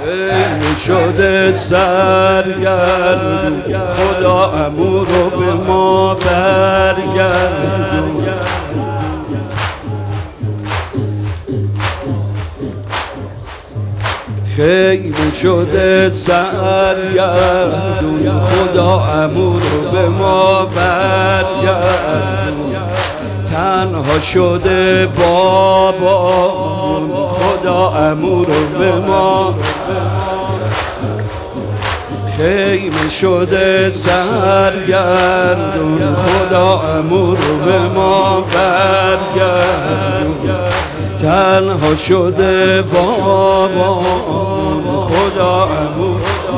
خیمه شده سرگردون خدا عمو رو به ما برگردون. خیمه شده سرگردون خدا عمو رو به ما برگردون. تنها شده بابامون خدا عمو رو به ما. خیمه شده سرگردون خدا عمو رو به ما برگردون. تنها شده بابامون خدا عمو.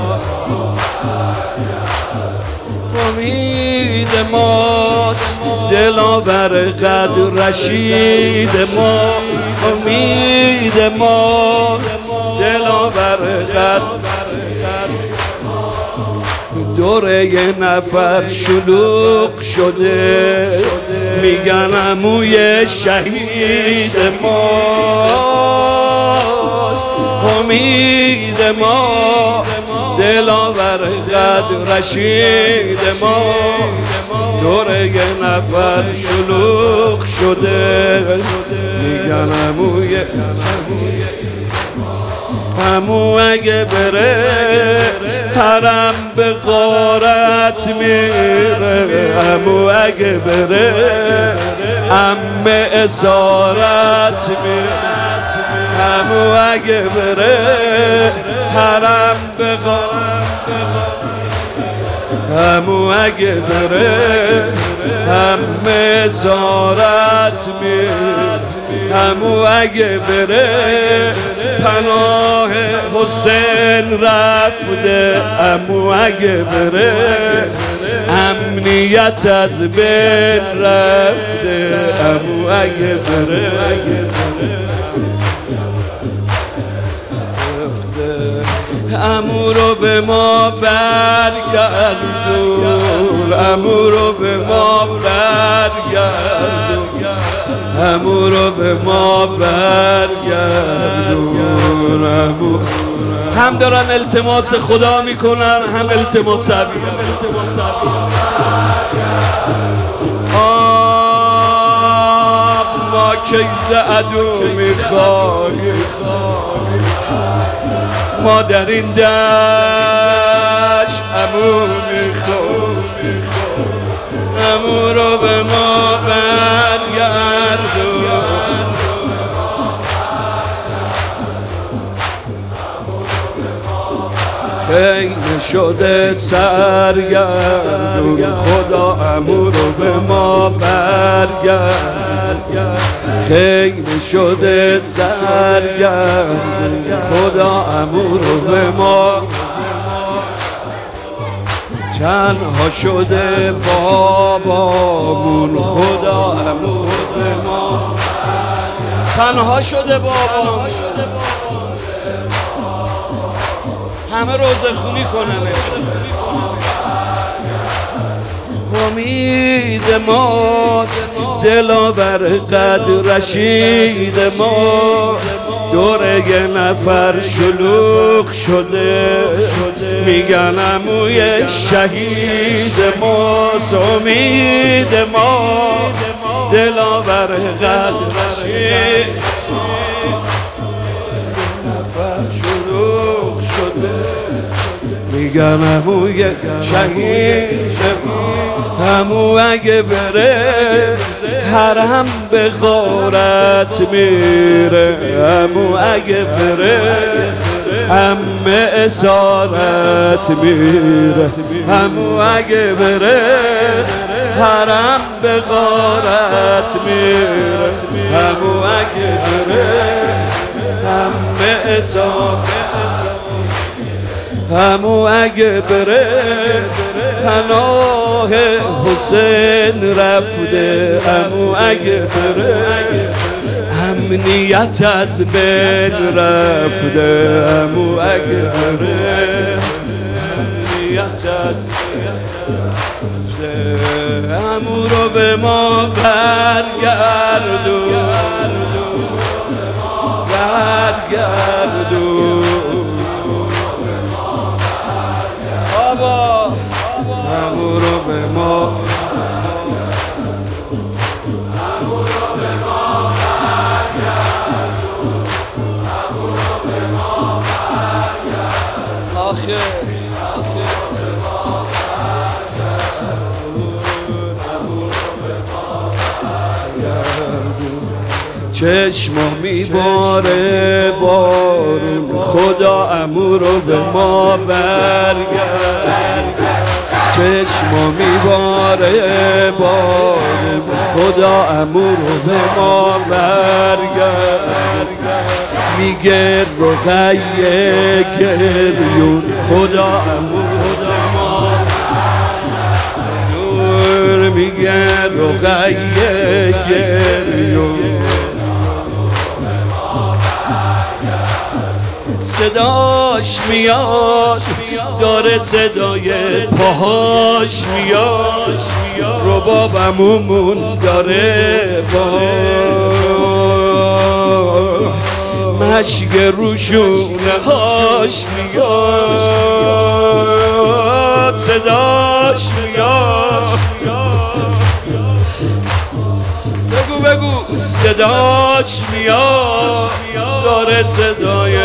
امید ماست دلاور قدر رشید ما. امید ما دلاور قدر. دوره یه نفر شلوغ شده میگن عموی شهید ماست. امید ما دلاور قدر رشید ما. دوره یه نفر شلوغ شده میگن عموی. عمو اگه بره حرم به غارت میره. عمو اگه بره عمه اسارت میره. عمو اگه بره حرم به غارت. عمو اگه بره عمه اسارت میره. عمو اگه بره پناه حسین رفته. عمو اگه بره امنیت از بین رفته. عمو اگه بره عمو رو به ما برگردون. عمو رو به ما برگردون. عمو رو به ما برگردون. عمو هم دارن التماس خدا میکنن هم التماس عبید. ما کیز عدو میخواهیم. ما در این دشت عمو میخواهیم. عمو رو به ما برگردون. خیمه شده سرگردون خدا عمو رو به ما برگردون. خیمه شده سرگردون خدا عمو رو به ما. تنها شده بابامون خدا عمو رو به ما. تنها شده بابامون همه روزه خونی کنن. امید ماست دلاور قدر رشید ما. دوره یه نفر شلوغ شده میگن عموی شهید ماست. امید ما دلاور قدر رشید نفر شلوغ شده میگن عموی شهید ما. عمو اگه بره حرم به غارت میره. عمو اگه بره عمه اسارت میره. عمو اگه بره حرم به غارت میره. عمو اگه بره عمه اسارت. عمو اگه بره پناه حسین رفته. عمو اگه بره امنیت از بین رفته. عمو اگه بره امنیت از عمو رو به ما برگردون. برگردون آخه چشما میباره بارون خدا عمو رو به ما برگرد چشما میباره بارون خدا عمو رو به ما برگرد میگه رقیه گریون خدا عمو رو به ما برگرد میگه رقیه گریون صداش میاد داره صدای پاهاش میاد ربابمون داره با مشک روشونه هاش میاد صداش میاد بگو صداش میاد داره صدای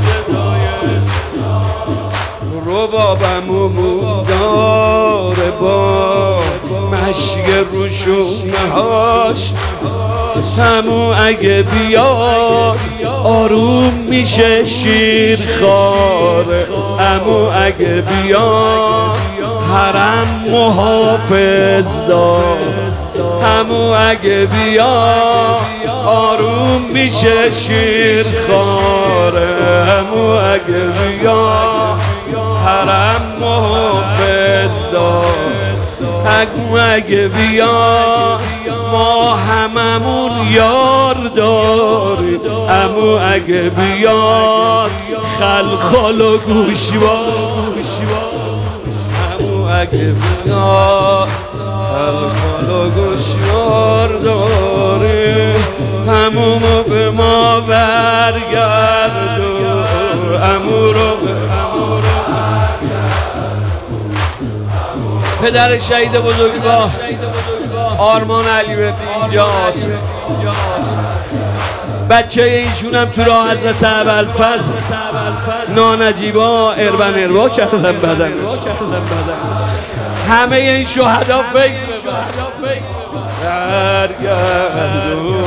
ربابمون داره با مشک روشونه هاش همو اگه بیاد آروم میشه شیر خاره همو اگه بیاد حرم محافظ دار همو اگه بیاد آروم میشه شیر خاره همو اگه بیاد حرم محافظ دار همو اگه بیاد ما هممون یار داریم همو اگه بیاد خلخال و گوشوار همو اگه بیاد خلخال و گوشوار داریم همومو به ما برگردون همو رو به پدر شهید بزرگوار آرمان علی بفی اینجاست بچه ایشون هم تو راه حضرت ابوالفضل نانجیبا اربا کردن بدنش همه این شهدا فکر برگردون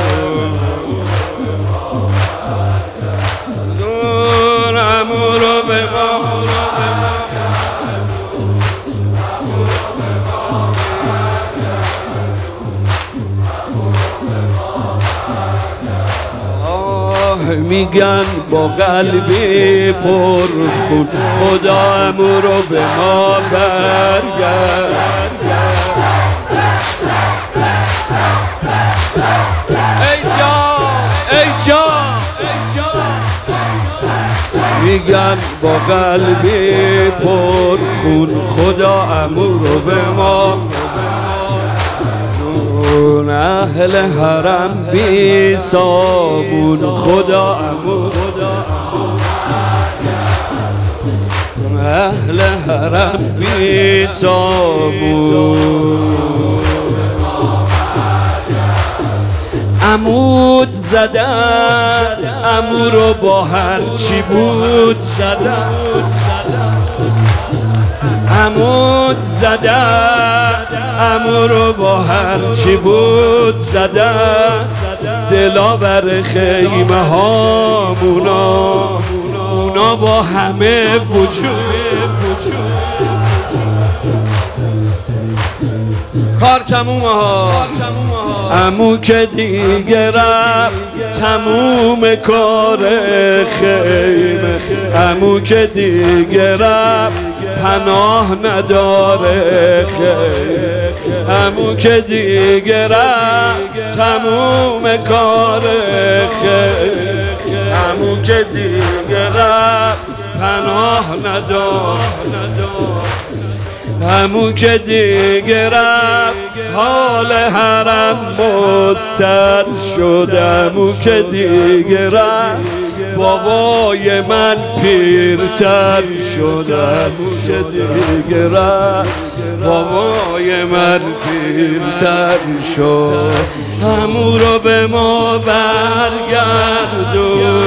همو رو به ما میگن با قلبی پر خون خدا عمو رو به ما برگرد ای جان میگن با قلبی پر خون خدا عمو رو به ما اهل حرم بی صابون خدا عمو اهل حرم بی صابون عمود زدن عمو رو با هر چی بود زدن عمود زدن عمو رو با هر چی بود زدن دلاور خیمه هامونا اونا با همه وجود کار تمومه ها عمو که دیگه رفت تموم کار خیمه عمو که دیگه رفت پناه نداره خیمه عمو که دیگه رفت تموم کار خیمه عمو که دیگه رفت پناه نداره عمو که دیگه رفت حال حرم مستر شد عمو که دیگه رفت بابای من پیرتر شد عمو که دیگه رفت بابای من پیرتر شد عمو رو به ما برگردون